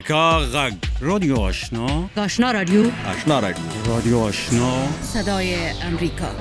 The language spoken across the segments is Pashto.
غږ رادیو آشنا رادیو رادیو آشنا صدای امریکا.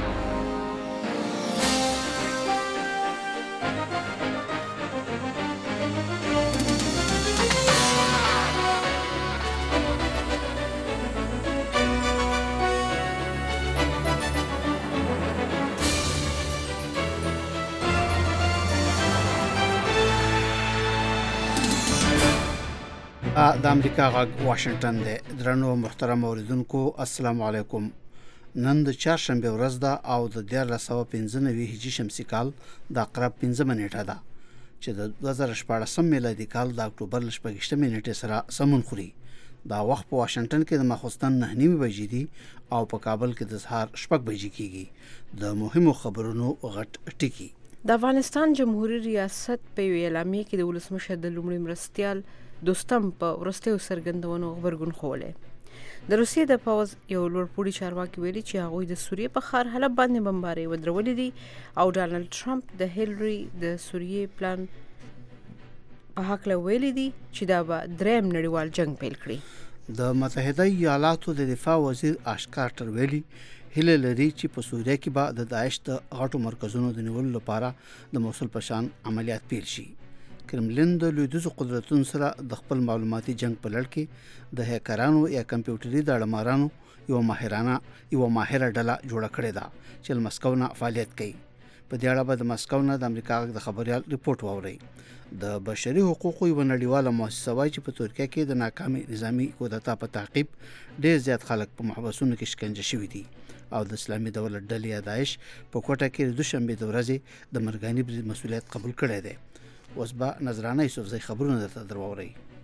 د امریکا غږ واشنگټن دی. درنو محترم اوریدونکو السلام علیکم. نن د چهارشنبه ورځ ده او د 1495 هجری شمسي کال د عقرب 15 نیټه ده چې د 2014 میلادي کال د اکتوبر 28 نیټه سره سمون خوري. دا وخت په واشنگټن کې د ماخوستن 9 بجې دي او په کابل کې د سهار 6 بجې کېږي. د مهمو خبرونو غټ ټکی. د افغانستان جمهوریت ریاست په اعلامیه کې د ولسمشر د لومړي مرستیال دوستم په ورستیو سرګندونو خبرګون خوله. د روسیې د پوز یو لوړپوړي چارواکي ویلي چې هغوی د سوریې په ښار حلب باندې بمبارۍ ودرولې دي او ډانلډ ټرمپ د هیلري د سوریې پلان په هکله ویلي دي چې دا به دریم نړیوال جنگ پیل کړي. د متحده ایالاتو د دفاع وزیر آش کارټر ویلي هیله لري چې په سوریه کې به د داعش د غټو مرکزونو د نیولو لپاره د موصل په شان عملیات پیل شي. کرملین د لویدیځو قدرتونو سره د خپل معلوماتي جنگ په لړ کې د هیکرانو یا کمپیوټري داړمارانو یو ماهره ډله جوړه کړې ده چې له مسکو نه فعالیت کوي. په دې اړه به د مسکو نه د امریکا د خبريال ریپورت واوري. د بشري حقوقو یو نړیواله مؤسسه وايي چې په ترکیه کې د ناکامي نظامی کودتا په تعقیب ډېر زیات خلک په محبسونو کې شکنجه شوي دي او د اسلامي دولت ډلې یا داعش په کوټه کې د دوشنبه د ورځې د مرګاني برید مسؤلیت قبول کړی دی. اوس به نظرانه یوسفزی خبرونه درته درووري.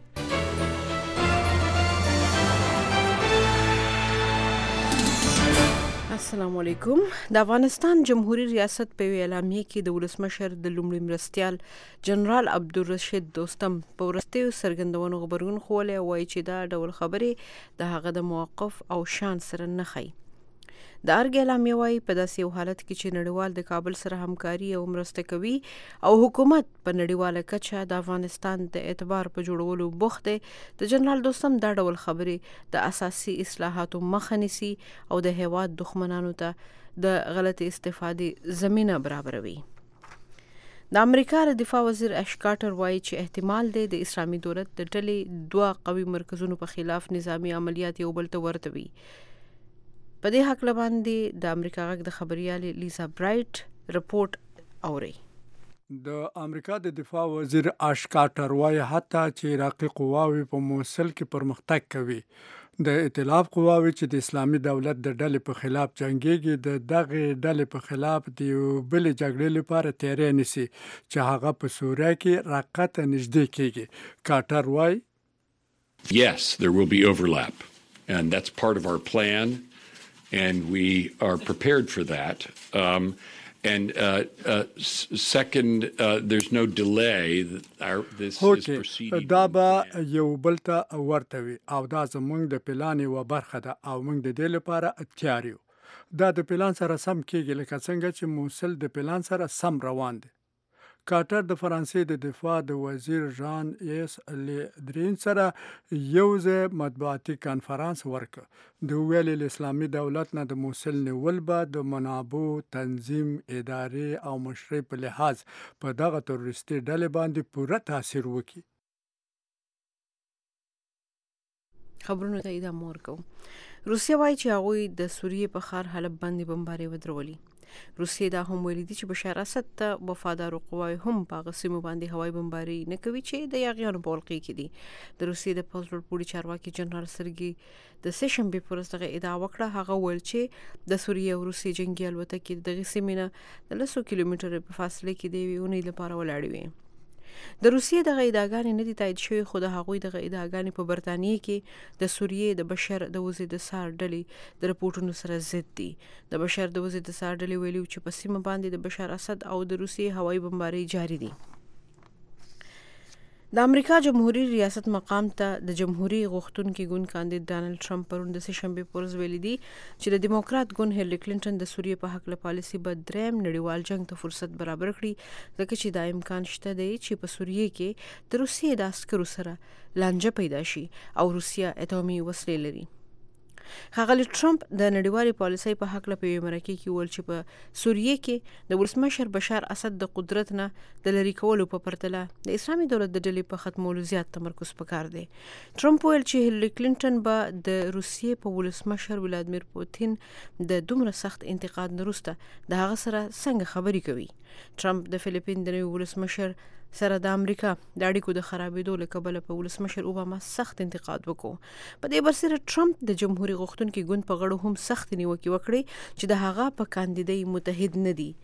السلام علیکم. د افغانستان جمهوریت ریاست په اعلامیه کې د ولسمشر د لومړي مرستیال جنرال عبدالرشید دوستم په ورستیو سرګندونو خبرګون خوله وایي چې دا ډول خبرې د هغه د موقف او شان سره نه خي. د ارګ اعلامیه وایي په داسې یو حالت کې چې نړیوال د کابل سره همکاري او مرسته کوي او حکومت په نړیواله کچه د افغانستان د اعتبار په جوړولو بوخت دی، د جنرال دوستم دا ډول خبرې د اساسي اصلاحاتو مخه نیسي او د هیواد دښمنانو ته د غلطي استفادې زمینه برابروي. د امریکا د دفاع وزیر آش کارټر وایي چې احتمال دی د اسلامي دولت د ډلې 2 قوي مرکزونو په خلاف نظامی عملیات یو بل ته ورته وي. په دې حق باندې د امریکا غږ د خبريال لیزا برایټ رپورت اوري. د امریکا د دفاع وزیر آش کارټر وایي حتی چې عراقي قواوې په موصل کې پرمختګ کوي، د ائتلاف قواوې چې د اسلامي دولت د ډلې په خلاف جنگيږي د دغه ډلې په خلاف د یو بل جګړې لپاره تیاری نیسي چې هغه په سوریه کې راقته نږدې کیږي. کارټر وایي Yes, there will be overlap and that's part of our plan. And we are prepared for that. Second, there's no delay. This is proceeding. دا به یو بل ته ورته وي او دا زموږ د پلان یوه برخه ده او موږ د دې لپاره تیار یو. دا د پلان سره سم کېږي لکه څنګه چې موصل د پلان سره سم روان دی. کارټر د فرانسې د دفاع د وزیر ژان ایس لیدرین سره یو ځای مطبوعاتي کانفرانس ورکړ. د ویل اسلامي دولت نه د موصل نیول به د منابعو تنظیم ادارې او مشرۍ په لحاظ په دغه تروریستي ډلې باندې پوره تاثیر وکړي. خبرونه ته ادامه ورکوم. روسیه وایي چې هغوی د سوریې په ښار حلب باندې بمبارۍ ودرولي. روسیې دا هم ویلي دي چې بشار اسد ته وفادارو قواوې هم په هغه سیمو باندې هوایي بمبارۍ نه کوي چې د یاغیانو په ولقې کې دي. د روسیې د پوز لوړپوړي چارواکي جنرال سرګي د سهشنبې په ورځ دغه ادعا وکړه. هغه ویل چې د سوریې او روسیې جنګي الوتکې دغه سیمې نه د 100 کیلومتره په فاصله کې دی ونې لپاره ولاړې وي. د روسیې دغه ادعاګانې نه دي تایید شوې، خو د هغوی دغه ادعاګانې په برطانیې کې د سوریې د بشر د وزیر د سار ډلې د رپورټونو سره ضد دي. د بشر د وزیر د سار ډلې ویلي چې په سیمه باندې د بشار اسد او د روسیې هوایي بمبارۍ جاري دي. د امریکا جمهوریت ریاست مقام ته د جمهوریت غوښتونکي ګوند کاندید ډانلډ ټرمپ پرون د سهشنبې په ورځ ویلي دي چې د دیموکرات ګوند هیلری کلینټن د سوریې په هکله پالیسي به دریم نړیوال جنگ ته فرصت برابر کړي، ځکه چې دا امکان شته دی چې په سوریې کې د روسیې د عسکرو سره لانجه پیدا شي او روسیه اټومي وسلې لري. ښاغلي ټرمپ د نړیوالې پالیسۍ په هکله په یوې مرکې کې وویل چې په سوریې کې د ولسمشر بشار اسد د قدرت نه د لرې کولو په پرتله د اسلامي دولت د ډلې په ختمولو زیات تمرکز پکار دی. ټرمپ ویل چې هیلری کلینټن به د روسیې په ولسمشر ولادیمیر پوتین د دومره سخت انتقاد نه وروسته د هغه سره څنګه خبرې کوي. ټرمپ د فلیپین د نوي ولسمشر سره د امریکا د اړیکو د خرابېدو له کبله په ولسمشر اوباما سخت انتقاد وکړو. په دې برسره ټرمپ د جمهوریت غوښتونکي ګوند په غړو هم سخت نیوکې وکړې چې د هغه په کاندیدۍ متحد نه دي.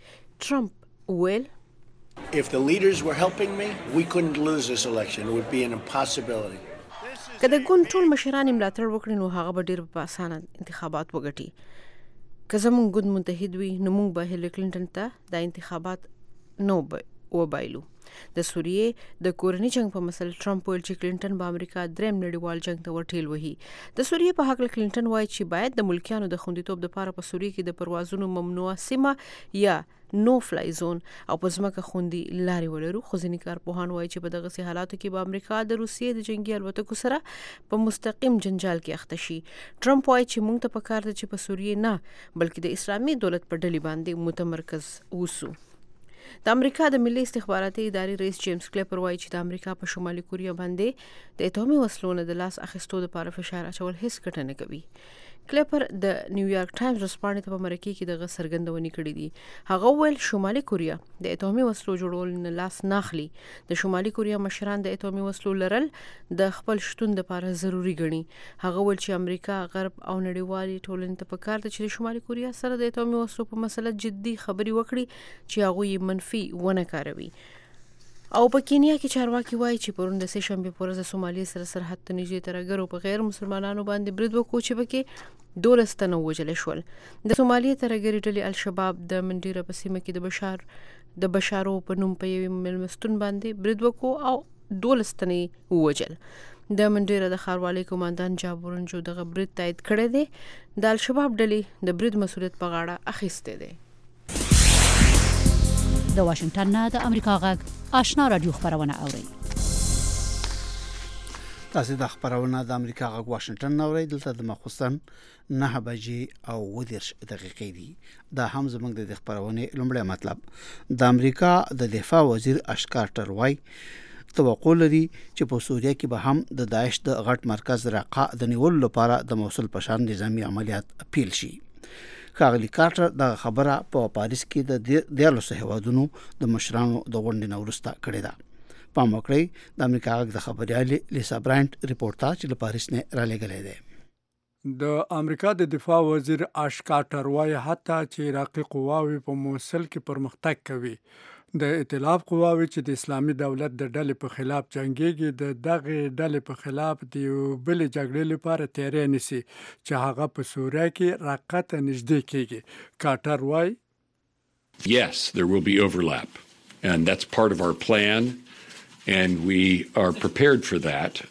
ټرمپ ویل If the leaders were helping me, we couldn't lose this election. It would be an impossibility. که د ګوند ټول مشران ملاتړ وکړي نو هغه به ډېر په اسانه انتخابات وګټي. که زموږ ګوند متحد وي نو موږ به هیلری کلینټن ته د انتخابات نو وبایلو. د سوریې د کورني جنگ په مسله ټرمپ ویل چې کلینټن به امریکا دریم نړیوال جنگ ته ورټیل وهي. د سوریې په هکله کلینټن وایي چې باید د ملکیانو د خوندیتوب لپاره په سوریې کې د پروازونو ممنوعه سیمه یا نو فلای زون او په ځمکه خوندي لارې ولرو. خو ځینې کارپوهان وایي چې په دغسې حالاتو کې به امریکا د روسیې د جنګي الوتکو سره په مستقیم جنجال کې اخته شي. ټرمپ وایي چې موږ ته پکار ده چې په سوریې نه بلکې د اسلامي دولت په ډلې باندې متمرکز اوسو. د امریکا د ملي استخباراتي ادارې رئیس جیمز کلیپر وایي چې د امریکا په شمالي کوریا باندې د اټومي وسلو نه د لاس اخیستو لپاره فشار اچول هیڅ ګټه نه کوي. کلیپر د نیویارک ټایمز ورځپاڼې ته په مرکې کې دغه څرګندونې کړې دي. هغه ویل شمالي کوریا د اټومي وسلو جوړولو نه لاس نه اخلي. د شمالي کوریا مشران د اټومي وسلو لرل د خپل شتون لپاره ضروری ګڼي. هغه ویل چې امریکا، غرب او نړیوالې ټولنې ته پکار ده چې د شمالي کوریا سره د اټومي وسلو په مسله جدي خبرې وکړي چې هغوی یې منفي ونه کاروي. او په کینیا کې چارواکي وایي چې پرون د سهشنبې په ورځ د سومالي سره سرحد ته نږدې ترهګرو په غیر مسلمانانو باندې برید وکړو چې پکې 12 تنه ووژل شول. د سومالي ترهګرې ډلې الشباب د منډیره په سیمه کې د بشارو په نوم په یوې مېلمستون باندې برید وکړو او 12 تنه ووژل. د منډیره د ښاروالۍ قوماندان جابورنجو دغه برید تایید کړی دی. د الشباب ډلې د برید مسؤلیت په غاړه اخیستی دی. د واشنگټن نه د امریکا غږ آشنا رادیو خبرونه اوري. تاسو د خبرونه د امریکا غږ واشنگټن نه اوري. دلته د مخصوصن 9 بجې او 10 دقیقې دي. دا هم زموږ د خبرونه لومړی مطلب. د امریکا د دفاع وزیر اش کارټر وایي توقع لري چې په سوریه کې به هم د داعش د غټ مرکز رقه د نیولو لپاره د موصل په شان نظامی عملیات پیل شي. ښاغلي کارټر د خبره په پاریس کې د 14 هیوادونو د مشرانو د غونډې نه وروسته کړې ده. پام وکړئ د امریکا غږ د خبريالې لیسا برانټ ریپورتاج چې له پاریس نه را لېږلی دی. د امریکا د دفاع وزیر اش کارټر وایي حتی چې عراقي قواوې په موصل کې پرمختګ کوي، د ائتلاف قواوې چې د اسلامي دولت د ډلې په خلاف جنگيږي د دغه ډلې په خلاف د یو بل جګړې لپاره تیاری نیسي چې هغه په سوریه کې رقه ته نږدې کیږي. کارټر وایي Yes, there will be overlap, and that's part of our plan, and we are prepared for that.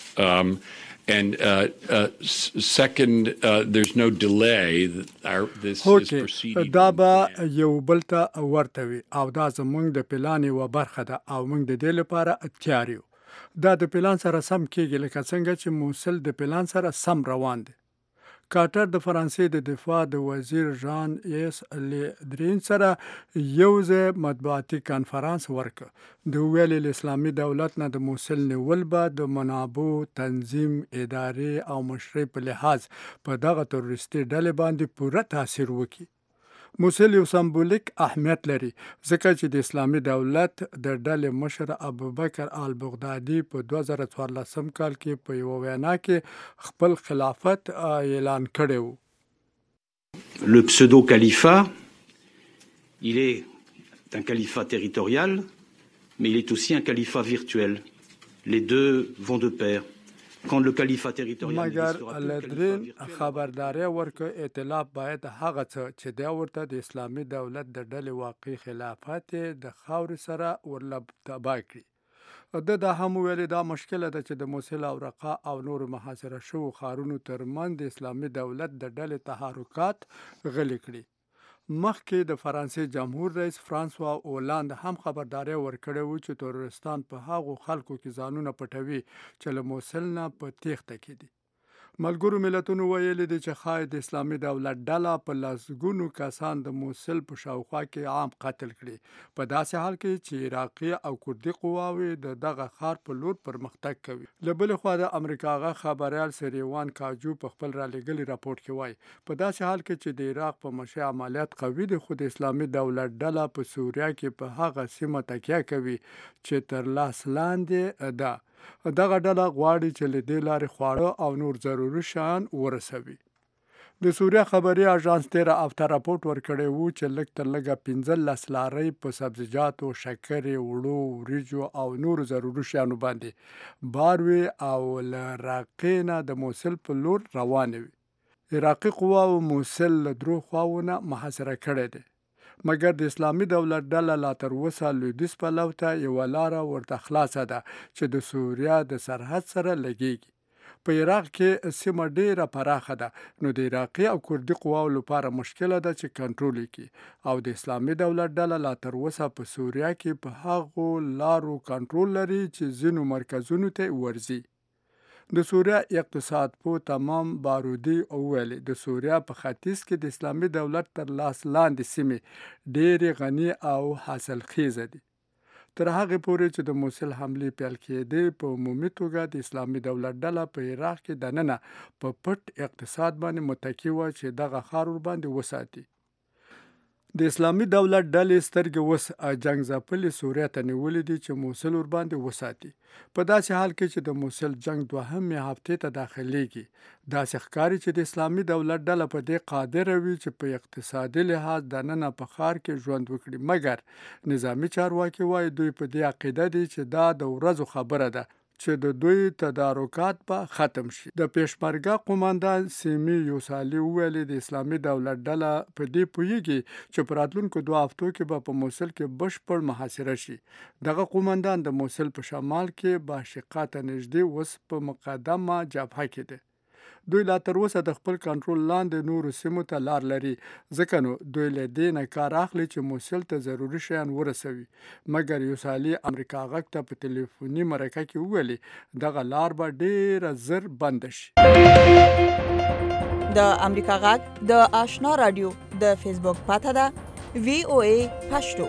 Second, there's no delay. This proceeding. دا به یو بل ته ورته وي او دا زموږ د پلان یوه برخه ده او موږ د دې لپاره تیار یو. دا د پلان سره سم کېږي لکه څنګه چې موصل د پلان سره سم روان دی. کارټر د فرانسې د دفاع د وزیر ژان ایس لیدرین سره یو ځای مطبوعاتي کانفرنس ورکړ. د ویل اسلامي دولت نه د موصل نیول به د منابعو تنظیم، ادارې او مشرۍ په لحاظ په دغه تروریستي ډلې باندې پوره تاثیر وکړي. موصل یو سمبولیک اهمیت لري ځکه چې د اسلامي دولت د ډلې مشر ابوبکر البغدادي په 2014 کال کې په یو وینا کې خپل خلافت اعلان کړی و. Le pseudo-califat, il est un califat territorial, mais il est aussi un califat virtuel. Les deux vont de pair. Quand le califat territorial مګر لدرین خبرداري ورکړه ائتلاف باید هغه څه چې دا ورته د اسلامي دولت د ډلې واقعي خلافت د خاور سره ورلب تبا کړي. دا هم ویلي دا مشکله ده چې د موصل او رقه او نور محاصره شوو ښارونو ترمنځ د اسلامي دولت د ډلې تحرکات غلي کړي. مخکې د فرانسې جمهور رئیس فرانسوا اولاند هم خبرداری ورکړی و چې تروریستان په هغو خلکو کې ځانونه پټوي چې له موصل نه په تیښته کې دي. ملګرو ملتونو ویلي دي چې ښایي د اسلامي دولت ډله په لسګونو کسان د موصل په شاوخوا کې عام قتل کړي، په داسې حال کې چې عراقي او کردي قواوې د دغه ښار په لور پرمختګ کوي. له بلې خوا د امریکا غږ خبریال سریوان کاجو په خپل رالیږلي راپورټ کې وایي په داسې حال کې چې د عراق په مشي عملیات قوي دي، خو د اسلامي دولت ډله په سوریه کې په هغه سیمه تکیه کوي چې تر لاس لاندې ده. دغه ډله غواړي چې له دې لارې خواړه او نور ضروري شیان ورسوي. د سوریه خبري اژانس تیره هفته راپورټ ورکړی و چې لږ تر لږه 15 لارۍ په سبزیجاتو، شکرې، وړو، وریجو او نورو ضروري شیانو باندې بار وي او له راقې نه د موصل په لور روانې وي. عراقي قواو موصل له درو خواوونه محاصره کړی دی، مګر د اسلامي دولت ډله لا تر اوسه لویدیځ پلو ته یوه لاره ورته خلاصه ده چې د سوریه د سرحد سره لګیږي. په عراق کې سیمه ډیره پراخه ده، نو د عراقي او کردي قواو لپاره مشکله ده چې کنټرول کړي، او د اسلامي دولت ډله لا تر اوسه په سوریه کې په هغو لارو کنټرول لري چې ځینو مرکزونو ته ورځي. د سوریه اقتصاد پوه تمام بارودي ویلي د سوریه په ختیځ کې د اسلامي دولت تر لاس لاندې سیمې ډېرې غني او حاصلخیزه دي. تر هغې پورې چې د موصل حملې پیل کېدې، په عمومي توګه د اسلامي دولت ډله په عراق کې دننه په پټ اقتصاد باندې متکي وه چې دغه ښار ورباندې وساتي. د اسلامي دولت ډلې سترګې اوس جنګ ځپلې سوریه ته نیولې دي چې موصل ورباندې وساتي. په داسې حال کې چې د موصل جنګ دوهمې هفتې ته داخليږي، داسې ښکاري چې د اسلامي دولت ډله په دې قادره وي چې په اقتصادي لحاظ دننه په ښار کې ژوند وکړي، مګر نظامي چارواکي وایي دوی په دې عقیده دي چې دا د ورځو خبره ده چې د دوی تدارکات به ختم شي. د پیشمرګه قوماندان سیمی یوسالي ویلي د اسلامي دولت ډله په دې پوهیږي چې په راتلونکو 2 هفتو کې به په موصل کې بشپړ محاصره شي. دغه قوماندان د موصل په شمال کې باشقه ته نږدې اوس په مقدمه جبهه کې دی. دوی لا تر اوسه د خپل کنټرول لاندې نورو سیمو ته لار لري، ځکه نو دوی له دې نه کار اخلي چې موصل ته ضروري شیان ورسوي. مګر یوسالي امریکا غږ ته په ټلیفوني مرکه کې وویلي دغه لار به ډیره زر بند شي. د امریکا غږ د آشنا رادیو د فیسبوک پاته ده VOA پښتو.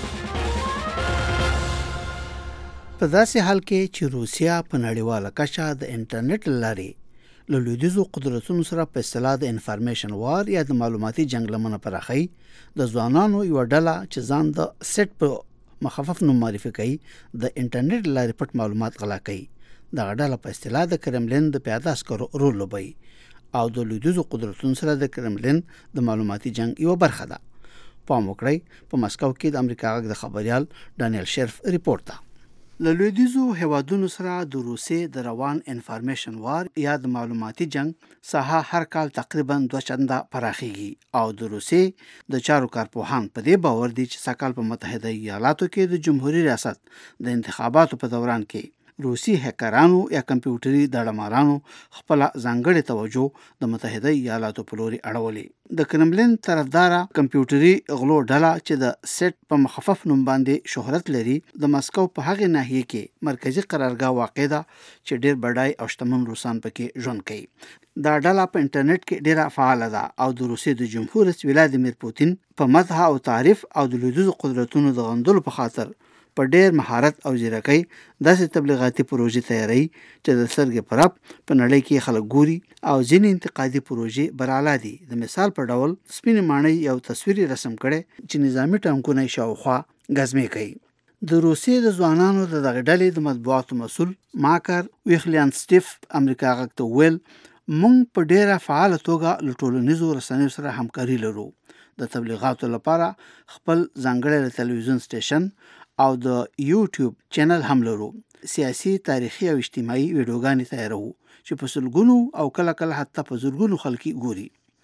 په داسې حال کې چې روسیا په نړیواله کچه د انټرنیټ لارې له لویدیځو قدرتونو سره په اصطلاح د انفارمیشن وار یا د معلوماتي جنگ لمنه پراخی، د ځوانانو یو ډله چې ځان د سیټ په مخفف نوم معرفي کوي د انټرنیټ لارې پټ معلومات غلا کوي. دغه ډله په اصطلاح د کرملین د پیاده عسکرو رول لوبوي او د لویدیځو قدرتونو سره د کرملین د معلوماتي جنگ یو برخه ده. پام وکړئ، په مسکو کې د امریکا غږ د خبريال ډانیل شرف ریپورت ده. له لویدیځو هیوادونو سره د روسیې د روان انفارمیشن وار یا د معلوماتي جنگ ساحه هر کال تقریبا 2 چنده پراخیږي او د روسیې د چارو کارپوهان په دې باور دي چې سکهال په متحده ایالاتو کې د جمهوریت ریاست د انتخاباتو په دوران کې روسي هکرانو یا کمپیوټري داړمارانو خپل ځانګړي توجه د متحده ایالاتو په لوري اړولې. د کرملین طرفدارا کمپیوټري غلو ډله چې د سیټ په مخفف نوم باندې شهرت لري، د مسکو په هغه ناحیه کې مرکزی قرارګاه واقع ده چې ډیر بډای او شتمن روسان پکې ژوند کوي. دا ډله په انټرنیټ کې ډیره فعال ده او د روسیې د جمهور رئیس ولادیمیر پوتین په مدح او تعریف او د لویدیځو قدرتونو د غندلو په خاطر په ډیر مهارت او ځیرکۍ داسې تبلیغاتي پروژې تیاری چې د سرګې پرپ په نړۍ کې خلک ګوري او ځینې انتقادي پروژې براله دي. د مثال په ډول سپینې ماڼۍ یو تصویري رسم کړي چې نظامی ټانکونه شاوخوا غزمې کوي. د روسیې د ځوانانو د دغه ډلې د مطبوعاتو مسؤل ماکر ویخلیان سټیف امریکا غږ ته ویل مونږ په ډیره فعاله توګه له ټولنیزو رسنیو سره همکاري لرو. د تبلیغاتو لپاره خپل ځانګړی تلویزیون سټیشن او د یوټیوب چینل هم لرو. سیاسي، تاریخي او اجتماعي ویډیوګانې تیارو چې په سلګونو او کله کله حتی په زرګونو خلک ګوري.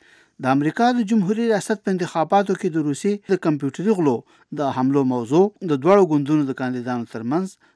د امریکا د جمهوریت ریاست په انتخاباتو کې د روسي د کمپیوټري غلو د حملو موضوع د دوړو ګوندونو د کاندیدانو ترمنځ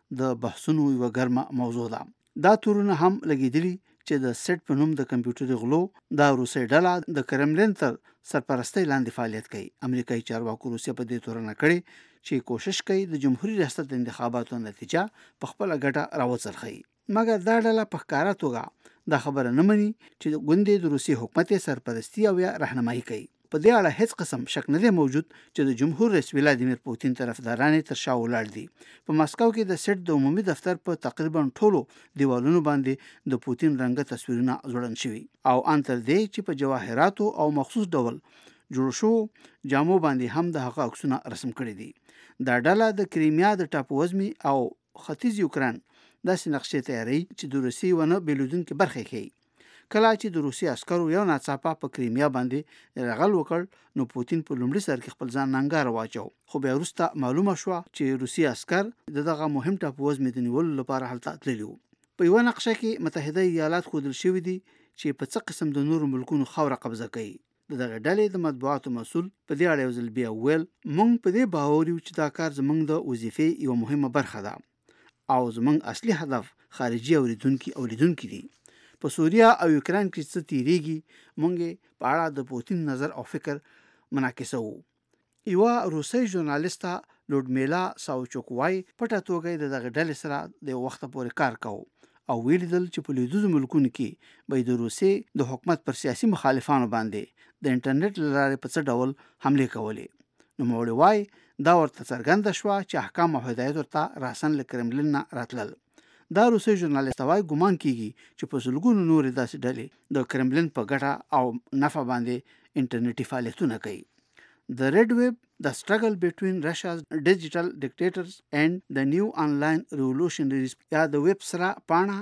د بحثونو یوه ګرمه موضوع ده. دا تورونه هم لګېدلي چې د سیټ په نوم د کمپیوټري غلو دا روسي ډله د کرملین تر سرپرستۍ لاندې فعالیت کوي. امریکایي چارواکو روسیه په دې تورنه کړې چې کوشش کوي د جمهوریت ریاست د انتخاباتو نتیجه په خپله ګټه راوڅرخوي. مګر دا ډله په ښکاره توګه دا خبره نه مني چې ګوندې د روسي حکومت سرپرستي او یا رهنمایي کوي. په دې اړه هیڅ قسم شک نه دی موجود چې د جمهور رئیس ولادیمیر پوتین طرفداران تر شا ولاړ دي. په ماسکو کې د سیټ د عمومي دفتر په تقریبا ټولو دیوالونو باندې د پوتین رنګه تصویرونه ځوړند شوي او ان تر دې چې په جواهراتو او مخصوص ډول جوړ شو جامو باندې هم د هغه عکسونه رسم کړي دي. دا ډله د کریمیا د ټاپووزمي او ختیځ یوکران داسې نقشې تیاروي چې د روسي ونه بیلودونکې برخې ښیي. کله چې د روسي عسکرو یو ناڅاپه په کریمیا باندې یرغل وکړ نو پوتین په لومړي سر کې خپل ځان ننګاره واچو، خو بیا وروسته معلومه شوه چې روسي عسکر دغه مهم ټاپووزمې د نیولو لپاره هلته تللي وو. په یوه نقشه کې متحده ایالات ښودل شوي دي چې په څه قسم د نورو ملکونو خاوره قبضه کوي. د دغه ډلې د مطبوعاتو مسؤل په دې اړه یو ځل بیا وویل موږ په دې باور یو چې دا کار زموږ د وظیفې یوه مهمه برخه ده او زموږ اصلي هدف خارجي اوریدونکي دي. په سوریه او یوکران کې څه تیریږي مونږ په اړه د پوتین نظر او فکر منعکسه وو. یوه روسي ژورنالیسټه لودمیلا ساوچوک وايي پټه توګه د دغه ډلې سره د وخت پورې کار کوو او ویلیدل چې په لویدیځو ملکونو کې به د روسي د حکومت پر سیاسي مخالفانو باندې د انټرنیټ له لارې په څه ډول حملې کولې. نوموړی وايي دا ورته څرګنده شوه چې احکام او هدایت ورته راسن له کرملین نه راتلل. دا روسي ژورنالیست وايي ګمان کیږي چې په سلګونو نورې داسې ډلې د کرملین په ګټه او نفع باندې انټرنیټي فعالیتونه کوي. The Red Web, The Struggle Between Russia's Digital Dictators and the New Online Revolutionaries یا د ویب سره پاڼه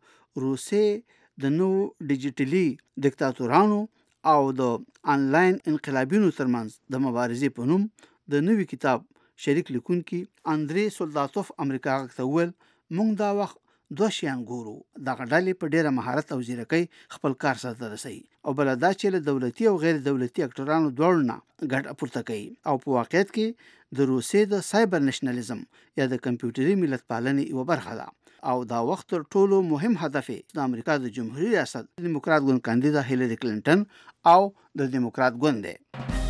د روسي د نو ډیجیټلي دیکتاتورانو او د آنلاین انقلابینو ترمنځ د مبارزې په نوم د نوي کتاب شریک لیکونکي اندری سولداتوف امریکا ته وویل مونږ دا وخت دوه شیان ګورو. دغه ډلې په ډیره مهارت او ځیرکۍ خپل کار سرته رسوي او بله دا چې له دولتي او غیر دولتي اکټرانو دواړو نه ګټه پورته کوي او په واقعیت کې د روسیې د سایبر نشنالیزم یا د کمپیوټري ملت پالنې یوه برخه ده او دا وخت تر ټولو مهم هدف د امریکا د جمهوریت ریاست دیموکرات ګوند کاندیدا هیلری کلینټن او د دیموکرات ګوند دی.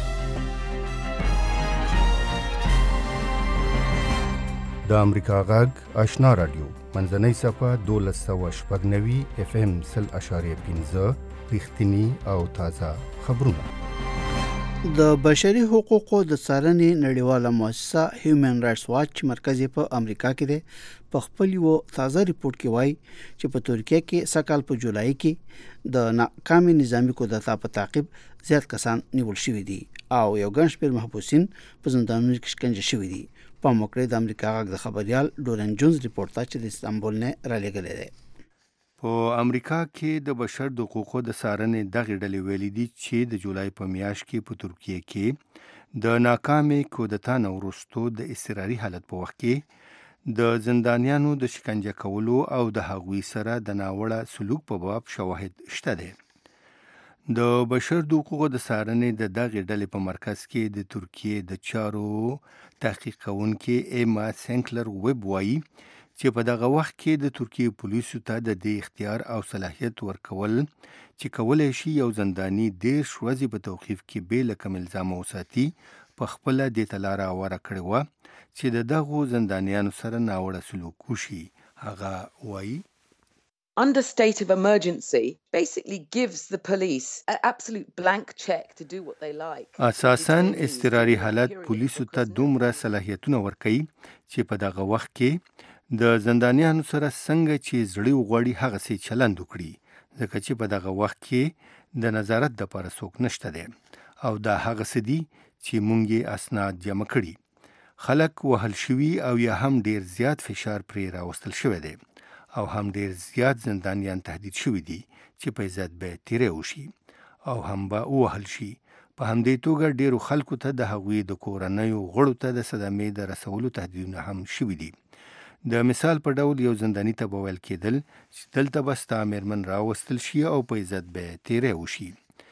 د امریکا غږ آشنا رادیو منځنۍ صفحه 1290 FM 0.5 رښتینی او تازه خبرونه. د بشري حقوقو د څارنې نړیواله مؤسسه هیومن رائټس واچ مرکز په امریکا کې دی. په خپل یو تازه ریپورت کې وایي چې په ترکیه کې سکهال په جولای کې د ناکامې نظامی کودتا په تعقیب زیات کسان نیول شوي دي او یو ګڼ شمېر محبوسین په زندانونو کې شکنجه شوي دي. په موکړې د امریکا غږ د خبريال ډورن جونز ریپورت چې د استانبول نه رالیږلی دی. په امریکا کې د بشر د حقوقو د څارنې دغه ډلې ویلي دي چې د جولای په میاشت کې په ترکیه کې د ناکامې کودتا نه وروسته د اضطراري حالت په وخت کې د زندانیانو د شکنجه کولو او د هغوی سره د ناوړه سلوک په باب شواهد شته دي. د بشر د حقوقو د څارنې د دغه ډلې په مرکز کې د ترکیه د چارو تحقیق کوونکي ایما سینکلر ویب وایي چې په دغه وخت کې د ترکیه پولیسو ته د دې اختیار او صلاحیت ورکول چې کولای شي یو زندانی 10 ورځې په توقیف کې بې له کوم الزام وساتي په خپله دې ته لاره هواره کړې وه چې د دغو زندانیانو سره ناوړه سلوک وشي. هغه وایي Under state of emergency basically gives the police an absolute blank check to do what they like. اساساً اضطراري حالت پولیسو ته دومره صلاحیتونه ورکوي چې په دغه وخت کې د زندانیانو سره څنګه چې زړی وغواړي هغسې چلند وکړي ځکه چې په دغه وخت کې د نظارت دپاره څوک نشته دی او دا هغسې دي چې مونږ یې اسناد جمع کړي. خلک وهل شوي او یا هم ډیر زیات فشار پرې راوستل شوی دی او هم ډیر زیات زندانیان تهدید شوي دي چې په عزت به تیری وشي او هم به ووهل شي. په همدې توګه ډیرو خلکو ته د هغوی د کورنیو غړو ته د صدمې د رسولو تهدیدونه هم شوي دي. د مثال په ډول یو زنداني ته به ویل کېدل چې دلته به ستا مېرمن راوستل شي او په عزت به تیری وشي.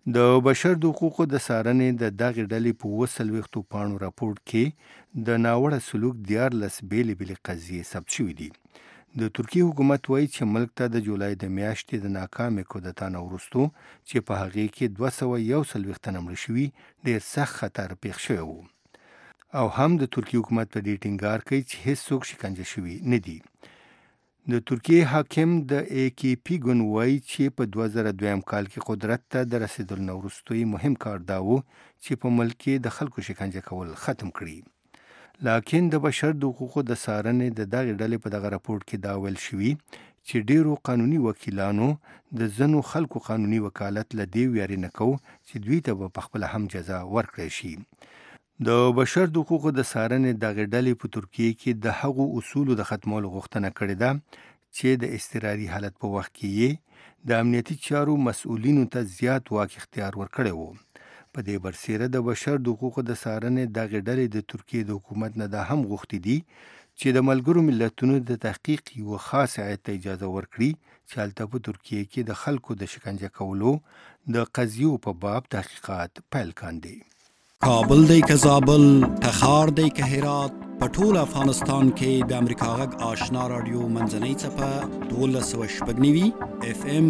د بشر د حقوقو د څارنې د دغې ډلې په 40 پاڼو راپورټ کې د ناوړه سلوک 14 بېلې قضیې ثبت شوي دي. د ترکیې حکومت وایي چې ملک ته د جولای د میاشتې د ناکامې کودتا نه وروسته چې په هغې کې 241 تنه مړه شوي ډېر سخت خطر پېښ شوی و او هم د ترکیې حکومت په دې ټینګار کوي چې هیڅوک شکنجه شوي نه دي. د ترکیې حاکم د AKP ګوند وایي چې په 2002 کال کې قدرت ته د رسېدلو نه وروسته مهم کار دا و چې په ملک کې د خلکو شکنجه کول ختم کړي. لکن د بشر د حقوقو د څارنې د دغې ډلې په دغه راپورټ کې دا ویل شوي چې ډیرو قانوني وکیلانو د ځینو خلکو قانوني وکالت له دې ویارې نه کوو چې دوی ته به پخپله هم جزا ورکړی شي. د بشر د حقوقو د څارنې دغې ډلې په ترکیې کې د هغو اصولو د ختمولو غوښتنه کړې ده چې د اضطراري حالت په وخت کې یې د امنیتي چارو مسؤلینو ته زیات واک اختیار ورکړی و. په دې برسېره د بشر د حقوقو د څارنې دغې ډلې د ترکیې د حکومت نه دا هم غوښتي دي چې د ملګرو ملتونو د تحقیق یوه خاص هیئت ته اجازه ورکړي چې هلته په ترکیې کې د خلکو د شکنجه کولو د قضیو په باب تحقیقات پیل کاندي. کابل دی که زابل، تخار دی که هرات، په ټول افغانستان کې د امریکا غږ آشنا رادیو منځنۍ څپه 1290 FM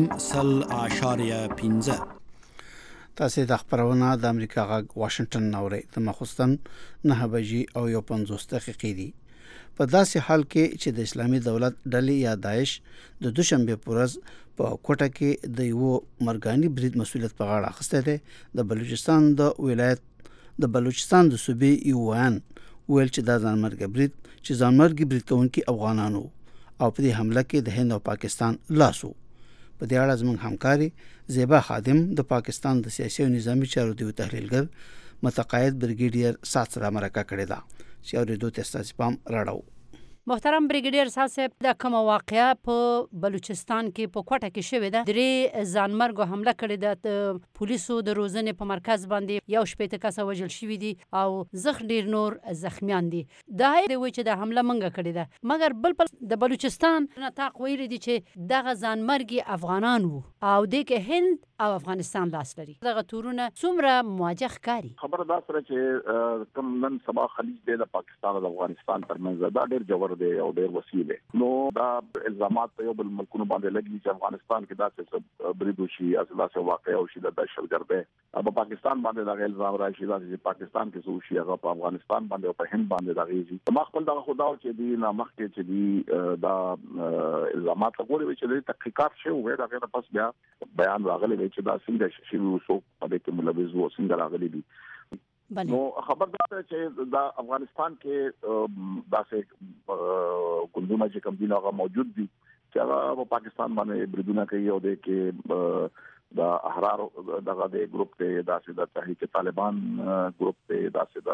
0.15. تاسو د خبرونه د امریکا غږ واشنگټن نوري د مخصوصن 9 بجې او 50 دقیقې دي. په داسې حال کې چې د اسلامي دولت ډلې یا داعش د دوشنبه پورز په کوټه کې د یو مرګاني برید مسولیت په غاړه اخیسته ده. د بلوچستان د ولایت د بلوچستان د صوبې یوان ویل چې دا ځانمرګي برید چې ځانمرګي برید کوونکي افغانانو او په دې حمله کې د هند او پاکستان لاسو. په دې اړه زموږ همکاري زیبا خادم د پاکستان د سیاسي او نظامی چارو د تحلیلګر متقاعد بریګیډیر سات سره مرکه کړې ده چې اورېدو ته ستاسو پام راړو. محترم بریګیډیر صاحب د کوم واقعیا په بلوچستان کې په کوټه کې شوې ده، درې ځانمرګو حمله کړې ده، د پولیسو د روزنې په مرکز باندې یو شپېته کسه وژل شوي دي او ډیر نور زخمیان دي. دا دی چې د حمله منګه کړې ده، مګر بل د بلوچستان نطاق ویلي دي چې دغه ځانمرګي افغانان وو او د کې هند او افغانستان لاس لري. دغه تورونه څومره مواجه ښکاري؟ خبره دا سره چې کوم نن سبا خلیج دی د پاکستان او افغانستان ترمنځ دا ډېر جوړ دی او ډېر وسیع دی. نو دا الزامات په یو بل ملکونو باندې لګي چې افغانستان کې داسې برید وشي، داسې واقعه وشي د دهشتګردۍ په پاکستان باندې دا الزام راشي چې پاکستان کې څه وشي هغه په افغانستان باندې او په هند باندې راغی. ما خپل دغه خداو چې دی نامخ کې چې دی دا الزامات لګوري چې د تحقیقات شوی وي دا غیر پس بیا بیان راغلی چې دا څنګه شي وسو په دې کې ملوث وو څنګه راغلي دي. نو خبردار چې دا افغانستان کې داسې ګوندونه چې کوم دي هغه موجود دي چې هغه په پاکستان باندې بریدونه کوي او د کې د احرار دغه د ګروپ ته داسې د تحریک طالبان ګروپ ته داسې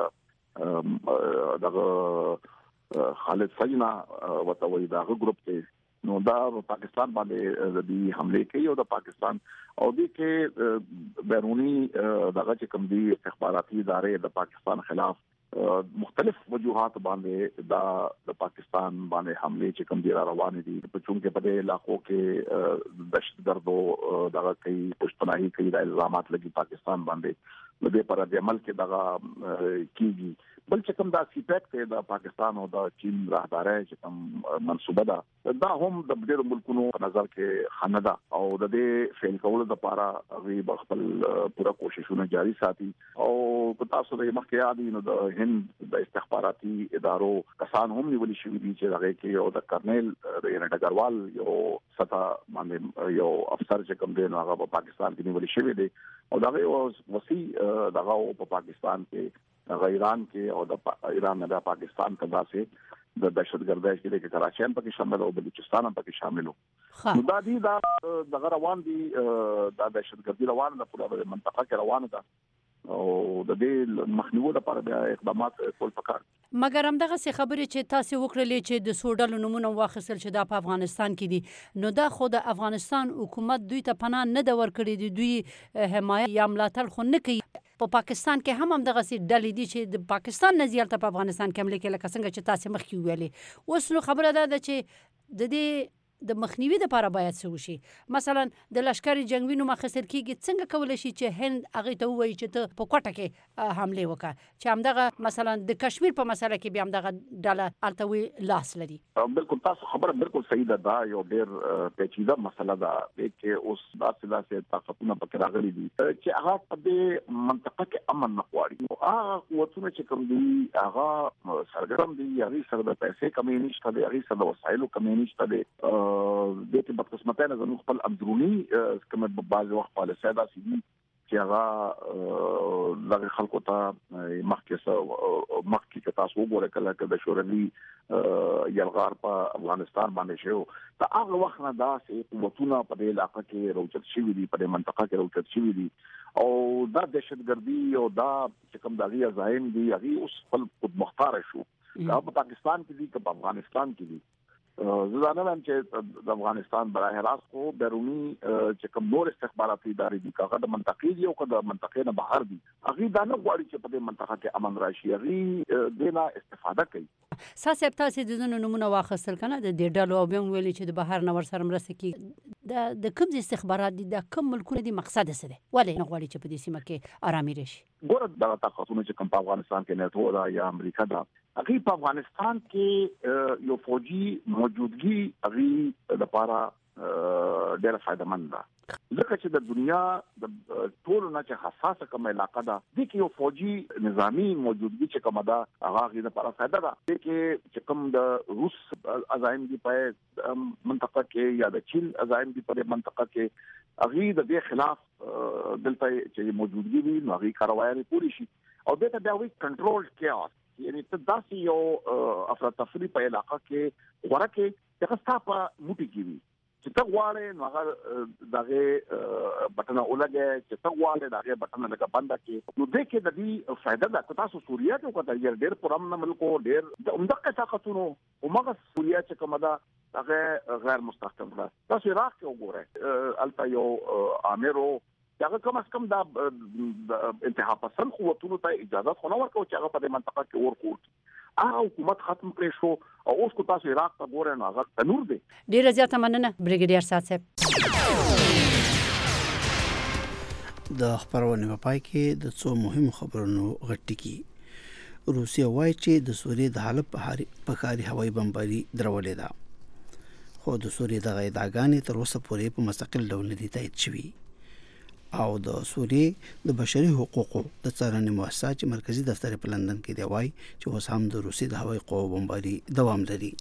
د دغه خالد سجنا وتوي دغه ګروپ ته نو دا پاکستان باندې د دې حمله کوي او د پاکستان او د کې بیرونی دغه چې کوم دي استخباراتي ادارې د پاکستان خلاف مختلف وجوهات باندې د پاکستان باندې حمله چې کوم دي روان دي په چونکه په دې علاقو کې دهشتګردو دغه کوي پښتونایي کوي د الزامات لګي پاکستان باندې د دې پر د عمل کې دغه کیږي. بل چې کوم دا سیپیک ته د پاکستان او د چین راهداري چې کوم منسوبه ده دا هم د ډېر ملکونو په نظر کې خنده او د دې فیل کولو لپاره غي خپل پوره کوششونه جاري ساتي. او په تاسو د مخکې یادي نو د هند د استخباراتي ادارو کسان هم نیول شوي دي چې هغه کې او د کرنل د ډګروال یو ستا باندې یو افسر چې کوم دی هغه په پاکستان کې نیول شوی دی او دا یو وسیع دغه په پاکستان کې ایران کې او د ایران نه پاکستان ته داسې د دهشتګردۍ کې د کراچۍ هم پکې شامل او بلوچستان هم پکې شامل وو. نو دا دي دا دغه روان دي دا دهشتګردي روان ده په منطقه کې روان ده او د دې مخنیوي لپاره بیا اقدامات کول پکار. مګر هم دغه څه خبرې چې تاسو وکړلې چې د سوډل نمونه واخیستل چې دا په افغانستان کې دي نو دا خو د افغانستان حکومت دوی ته پناه نه د ورکړي دي، دوی حمایت یا ملاتړ خو نه کوي. په پاکستان کې هم دغه سي ډلې دي چې د پاکستان نه زیات په افغانستان کې حمله کوي لکه څنګه چې تاسو مخکې ویلې. اوس نو خبره ده چې د دې د مخنیوي لپاره باید څه وشي؟ مثلا د لشکري جنگوینو مخسر کیږي څنګه کولای شي چې هند هغه ته وایي چې ته په کوټه کې حمله وکړه چې همدغه مثلا د کشمیر په مسله کې بیا همدغه ډله التوي لاس لري. بالکل تاسو خبره بالکل صحیح ده. دا یو ډېر پیچیده مسله ده چې اوس داسې طاقتونه پکې راغلي دي چې هغه په دې منطقه کې امن نه غواړي. هغه قوتونه چې کوم دي هغه سرګرم دي، هغه سره د پیسې کمی نشته دی، هغه سره د وسایلو کمی نشته دی. د دې په قسمتانه زموږ خپل اندرونی کوم په بعض وخت پالیسي دا سي چې هغه لږ خلکو ته مخکې تاسو وګورئ کله د شوروي یلغار په افغانستان باندې شو ته هغه وخت نه دا سي قوتونه په دې علاقې کې روچت شوي دي، په دې منطقه کې روچت شوي دي او دا دهشتګردي او دا چې کوم دغه ځایم دي هغه اوس خپل خود مختار شو. دا په پاکستان کې دي که په افغانستان کې دي. زه نه چې د افغانستان برای راست خو بیرونی چې کوم نور استخباراتي ادارې دي هغه د منطقې دي او که د منطقې نه بهر دي هغه دا نه غواړي چې په دې منطقه کې امن راشي، هغه دینه استفاده کوي. ساسه تاسو د ځینو نمونه واخیستل کنه د دې ډلو او بیا ویلي چې د بهر نه ور سره مرسته کوي د کوم استخبارات دي د کوم ملکونو دي مقصد څه دی ولې نه غواړي چې په دې سیمه کې آرامي راشي؟ ګوره دا طاقتونه چې کوم په افغانستان کې ناتو دا یا امریکا دا هغه په افغانستان کې یو فوجي موجودګي هغه لپاره ډېر فائدمن ده ځکه چې د دنیا د ټول نه چې حساسه کوم علاقه ده د کې یو فوجي نظامی موجودګي چې کومه ده هغه لپاره فائدہ ده چې کوم د روس عزایم دی په منطقه کې یا د چین عزایم دی په منطقه کې هغه د دې خلاف دلته چې موجودګي وي نو هغه کاروایی پوری شي او دته بیا وی کنټرول کیاس یعنی ته داسې یو افراطفری په علاقه کې ورکه چې تاسو په موټي کې وي چې ته غواړې نو هغه دغه بټن اولګه چې ته غواړې دغه بټن لکه بنده کې نو د کې د دې فائدہ ده که تاسو سوریا کې وکړئ ډېر پرامن ملک او ډېر د عمدقه طاقتونو او مغه سوریا چې کومه ده هغه غیر مستحکم ده. تاسو عراق کې وګورئ البته یو امرو هغه کم از کم دا انتها پسند قوتونو ته اجازه خو نه ورکوي چې هغه په منطقه کې ورکوټ هغه حکومت ختم کړی شو او اوس کو تاسو عراق ته ګورئ نو هغه تنور دی. ډیره زیاته مننه بریګیډیر صاحب. د خبرونه په پای کې د څو مهم خبرونو غټی کی روسیا وایي چې د سوریې د حالت په کاري هوایي بمباري درولې ده خو د سوریې د غیداګانې تر اوسه پورې په مستقل ډول نه دي تایید شوي او د سوریې د بشري حقوقو د څارنې مؤسسه چې مرکزی دفتر په لندن کې دی وایي چې اوس هم د روسي د هوایي قوو بمباري دوام لري.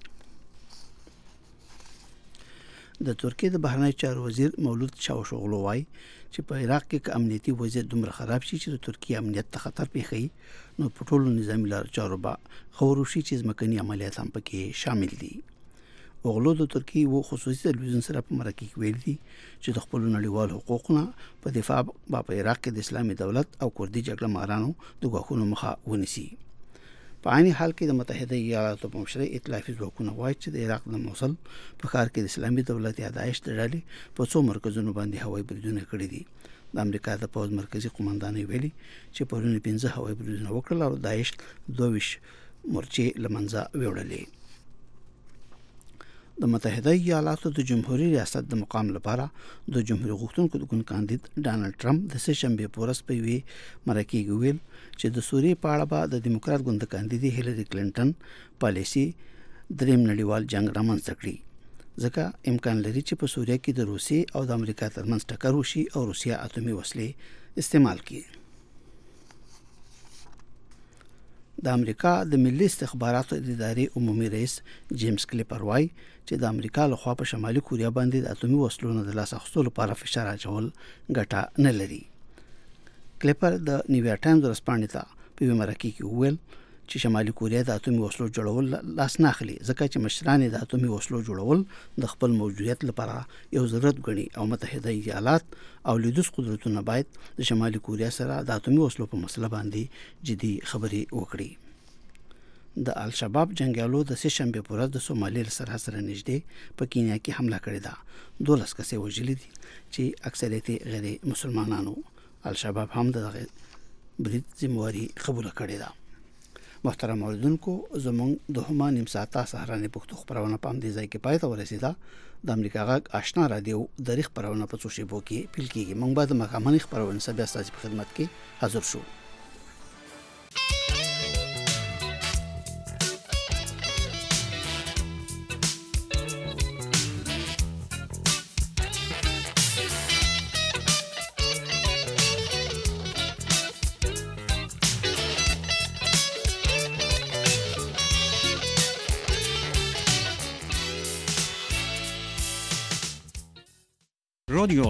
د ترکیې د بهرنی چارو وزیر مولود چاوشوغلو وایي چې په عراق کې امنیتي وضعیت دومره خراب شي چې د ترکیې امنیت ته خطر پیښي نو په ټولو نظامي لارو چارو به خورشي چې ځمکني عملیات هم پکې شامل دي. اوغلو د ترکیې وو خصوصي تلویزیون سره په مرکه کې ویل دي چې د خپل نړیوال حقوقو په دفاع په عراق کې د اسلامي دولت او کردي جګړه مارانو د غوښنو مخه ونیسي. په عین حال کې د متحده ایالاتو په مشرۍ ائتلافي ځواکونه وایي چې د عراق د موصل په ښار کې د اسلامي دولت یا داعش د ډلې په څو مرکزونو باندې هوایي بریدونه کړي دي. د امریکا د پوز مرکزی قومندان ویلي چې پرون 15 هوایي بریدونه وکړل او داعش 22 مورچې لمنځه وړلې. د متحده ایالاتو د جمهوریت ریاست د مقام لپاره د جمهوریت غوښتونکو د ګوند کاندید ډانلډ ټرمپ د سه شنبه پورس په وی مرکه کې ویل چې د سوریې په اړه به د دیموکرات ګوند کاندید هیلری کلینټن پالیسي دریم نړیوال جنگ رامنځته کړي ځکه امکان لري چې په سوریه کې د روسي او د امریکا ترمنځ ټکر وشي او روسیا اټومي وسلې استعمال کړي. د امریکا د ملي استخباراتو ادارې عمومي رئیس جیمز کلیپر وایي چې د امریکا لخوا په شمالي کوریا باندې د اټومي وسلو نه د لاس اخیستلو لپاره فشار اچول ګټه نه لري. کلیپر د نیویارک ټایمز ورځپاڼې ته په مرکه کې وویل چې شمالي کوریا د اټومي وسلو جوړول لاس نه اخلي ځکه چې مشران د اټومي وسلو جوړول د خپل موجودیت لپاره یو ضرورت ګڼي او متحده ایالات او لیدوس قدرتونه باید د شمالي کوریا سره د اټومي وسلو په مسله باندې جدي خبرې وکړي. د الشباب جنگیالو د سه شنبه پر ورځ د سومالي سرحد سره نږدې په کینیا کې حمله کړې ده. 12 کسې وژلي دي چې اکثریت غیر مسلمانانو. الشباب هم دغه برید ذمہواری قبول کړې ده. محترم اوریدونکو زموږ د هما نیم ساعته سهارنې پښتو خبرونه په دې ځای کې پای ته ورسیده د امریکا غږ آشنا رادیو د ریښ خبرونه په څو شیبو کې پیل کیږي موږ بعد مخامخ خبرونه سبا ستاسو په خدمت کې حاضر شو رادیو